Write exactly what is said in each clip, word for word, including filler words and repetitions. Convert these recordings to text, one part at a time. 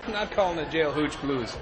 I'm not calling it jail hooch blues.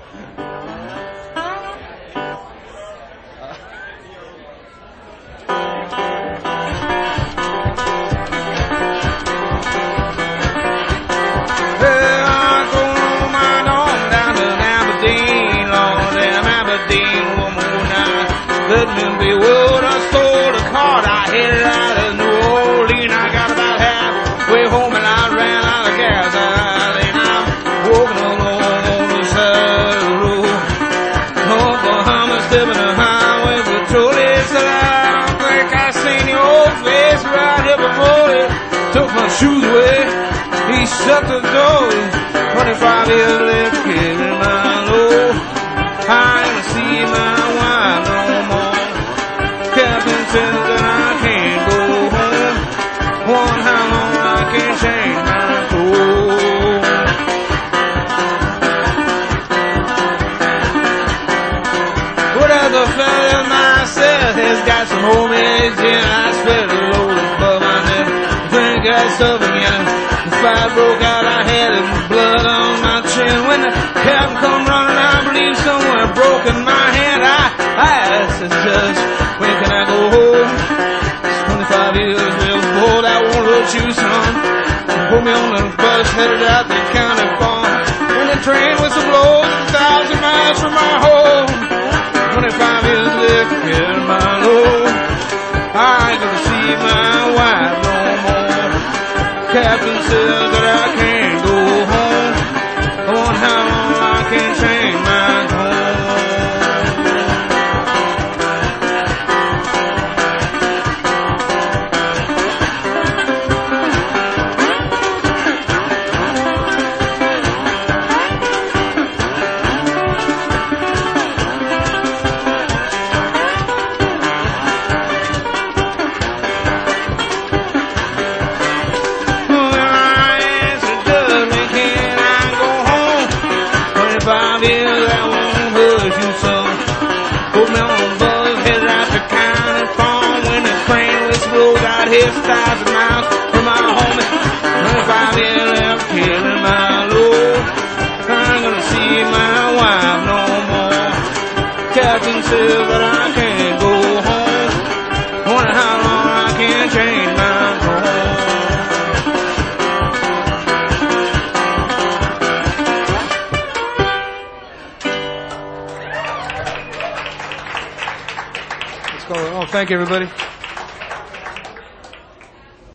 Couldn't be wood. I stole a car. I headed out of New Orleans. I got about halfway home and I ran out of gas. And I'm walking along on the side of the road. Oklahoma, stepping the highway patrolling. Said I don't think I seen your old face right here before it. Took my shoes away. He shut the door. twenty-five years left, killing my load. I ain't gonna see my wife no more. Captain says that I can't go home. Wonder how long I can change my clothes. What other fella myself has got some homemade gin? I spread a load above my neck. Drink that stuff again. The fire broke out, I had blood on my chin. When the captain come running, I believe somewhere broke in my hand. I, I asked the judge, when can I go home? It's twenty-five years real bold, I won't hurt you, son. Put me on the bus, headed out the county farm. When the train whistle blows, a thousand miles from my home. twenty-five years left, carrying my load. I ain't gonna see my wife no more. Captain says that I can't go home. I wonder how long I can change my home. Five years, I won't hurt you, son. Put me on a bus, headed out to county farm. When the train whistle blows out here, a thousand miles from my home. Twenty-five years left, killing my load. I ain't gonna see my wife no more. Captain says that I can't go home. Wonder how long I can change my home. Oh, thank you, everybody.